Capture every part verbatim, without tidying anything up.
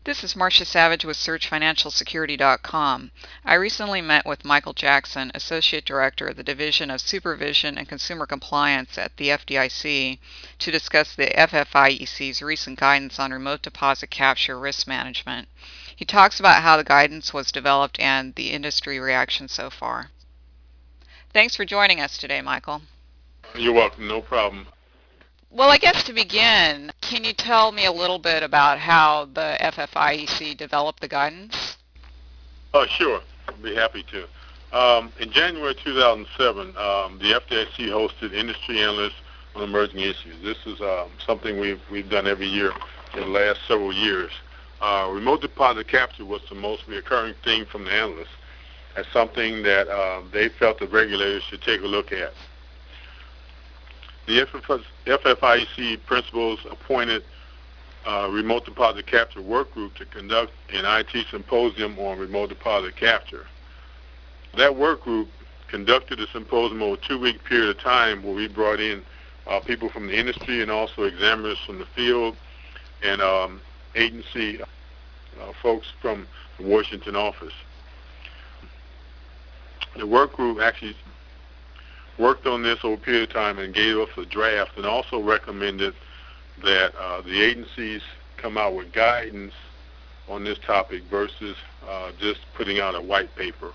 This is Marcia Savage with Search Financial Security dot com. I recently met with Michael Jackson, Associate Director of the Division of Supervision and Consumer Compliance at the F D I C, to discuss the F F I E C's recent guidance on remote deposit capture risk management. He talks about how the guidance was developed and the industry reaction so far. Thanks for joining us today, Michael. You're welcome, no problem. Well, I guess to begin, can you tell me a little bit about how the F F I E C developed the guidance? Oh, sure, I'd be happy to. Um, in January two thousand seven, um, the F D I C hosted industry analysts on emerging issues. This is um, something we've, we've done every year for the last several years. Uh, remote deposit capture was the most recurring theme from the analysts as something that uh, they felt the regulators should take a look at. The F F I E C principals appointed uh, remote deposit capture work group to conduct an I T symposium on remote deposit capture. That work group conducted a symposium over a two-week period of time where we brought in uh, people from the industry and also examiners from the field and um, agency uh, folks from the Washington office. The work group actually worked on this over a period of time and gave us a draft and also recommended that uh, the agencies come out with guidance on this topic versus uh, just putting out a white paper.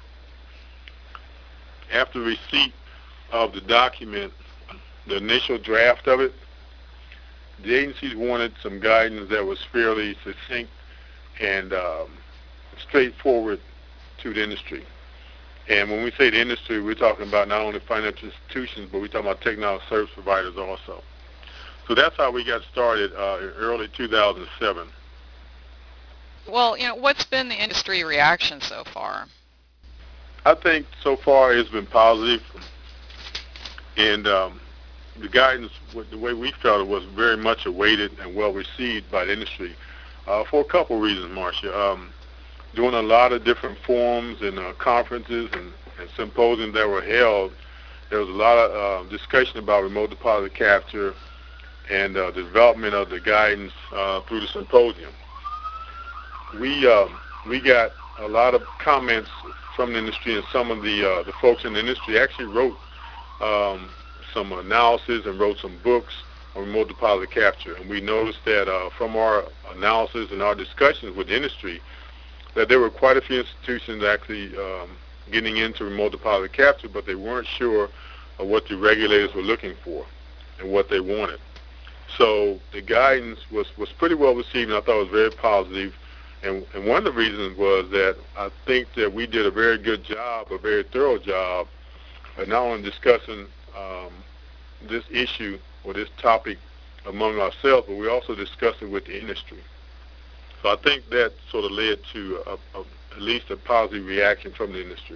After receipt of the document, the initial draft of it, the agencies wanted some guidance that was fairly succinct and um, straightforward to the industry. And when we say the industry, we're talking about not only financial institutions, but we're talking about technology service providers also. So that's how we got started uh, in early two thousand seven. Well, you know, what's been the industry reaction so far? I think so far it's been positive, and um, the guidance, the way we felt it, was very much awaited and well received by the industry uh, for a couple of reasons, Marcia. Um, doing a lot of different forums and uh, conferences and, and symposiums that were held, there was a lot of uh, discussion about remote deposit capture and uh, the development of the guidance uh, through the symposium. We um, we got a lot of comments from the industry, and some of the uh, the folks in the industry actually wrote um, some analysis and wrote some books on remote deposit capture. And we noticed that uh, from our analysis and our discussions with the industry, that there were quite a few institutions actually um, getting into remote deposit capture, but they weren't sure of what the regulators were looking for and what they wanted. So the guidance was, was pretty well received, and I thought it was very positive. And, and one of the reasons was that I think that we did a very good job, a very thorough job, of not only discussing um, this issue or this topic among ourselves, but we also discussed it with the industry. So I think that sort of led to a, a, at least a positive reaction from the industry.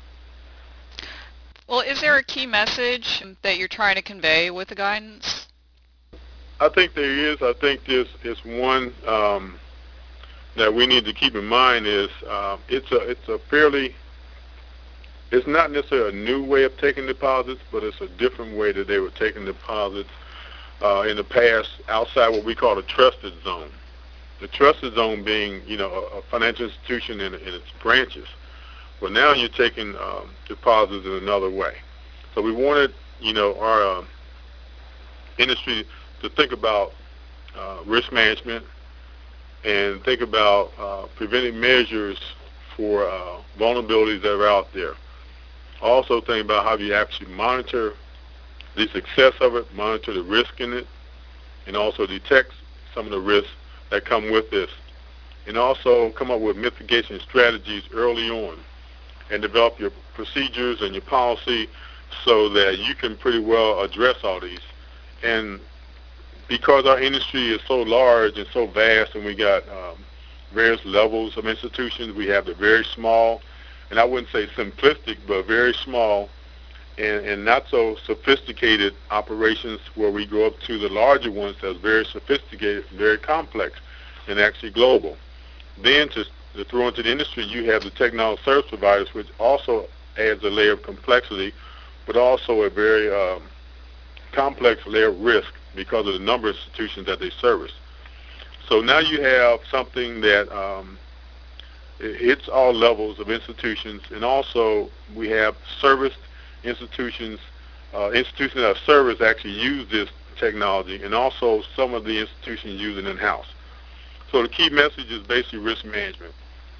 Well, is there a key message that you're trying to convey with the guidance? I think there is. I think there's, there's one um, that we need to keep in mind is uh, it's a it's a fairly it's not necessarily a new way of taking deposits, but it's a different way that they were taking deposits uh, in the past outside what we call the trusted zone. The trusted zone being, you know, a, a financial institution in, in its branches. But now you're taking um, deposits in another way. So we wanted, you know, our uh, industry to think about uh, risk management and think about uh, preventive measures for uh, vulnerabilities that are out there. Also think about how you actually monitor the success of it, monitor the risk in it, and also detect some of the risks that come with this. And also come up with mitigation strategies early on and develop your procedures and your policy so that you can pretty well address all these. And because our industry is so large and so vast, and we got um, various levels of institutions, we have the very small, and I wouldn't say simplistic, but very small and, and not so sophisticated operations where we go up to the larger ones that's very sophisticated, very complex, and actually global. Then to, to throw into the industry, you have the technology service providers, which also adds a layer of complexity, but also a very um, complex layer of risk because of the number of institutions that they service. So now you have something that um, it hits all levels of institutions, and also we have service institutions, uh, institutions that are service actually use this technology, and also some of the institutions use it in-house. So the key message is basically risk management.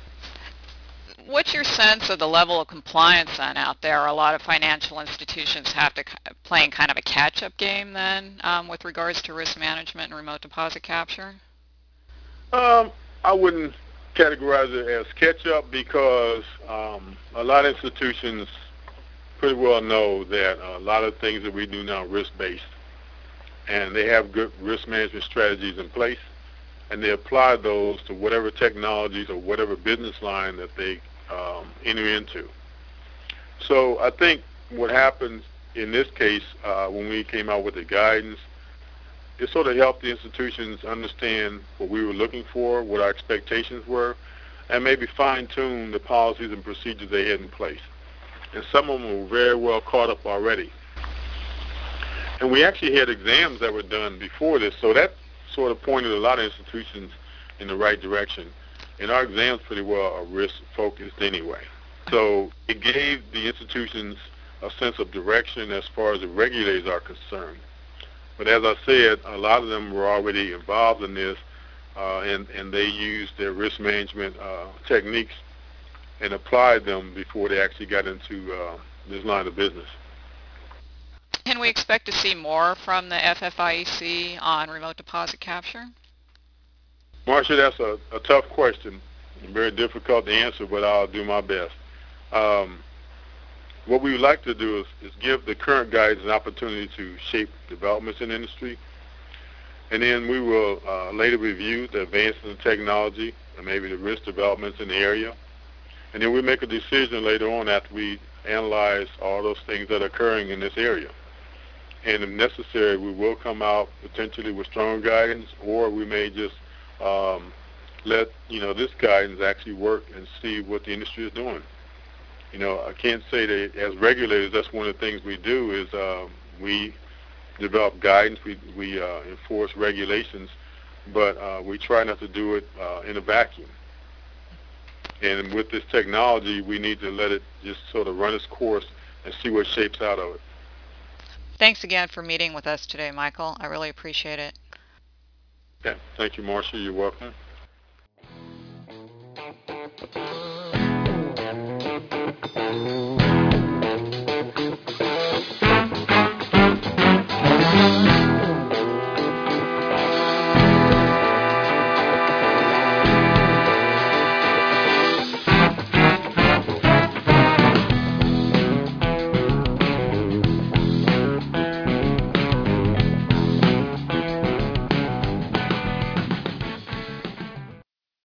What's your sense of the level of compliance then out there? A lot of financial institutions have to play in kind of a catch-up game then um, with regards to risk management and remote deposit capture? Um, I wouldn't categorize it as catch-up because um, a lot of institutions pretty well know that a lot of things that we do now are risk-based, and they have good risk management strategies in place, and they apply those to whatever technologies or whatever business line that they um, enter into. So I think what happens in this case, uh, when we came out with the guidance, it sort of helped the institutions understand what we were looking for, what our expectations were, and maybe fine-tune the policies and procedures they had in place. And some of them were very well caught up already. And we actually had exams that were done before this, so that sort of pointed a lot of institutions in the right direction. And our exams pretty well are risk-focused anyway. So it gave the institutions a sense of direction as far as the regulators are concerned. But as I said, a lot of them were already involved in this, uh, and, and they used their risk management uh, techniques and applied them before they actually got into uh, this line of business. Can we expect to see more from the F F I E C on remote deposit capture? Marcia, that's a, a tough question. Very difficult to answer, but I'll do my best. Um, what we would like to do is, is give the current guides an opportunity to shape developments in the industry, and then we will uh, later review the advances in technology and maybe the risk developments in the area, and then we make a decision later on after we analyze all those things that are occurring in this area. And if necessary, we will come out potentially with strong guidance, or we may just um, let you know this guidance actually work and see what the industry is doing. You know, I can't say that as regulators, that's one of the things we do is uh, we develop guidance, we, we uh, enforce regulations, but uh, we try not to do it uh, in a vacuum. And with this technology, we need to let it just sort of run its course and see what shapes out of it. Thanks again for meeting with us today, Michael. I really appreciate it. Okay. Thank you, Marcia. You're welcome.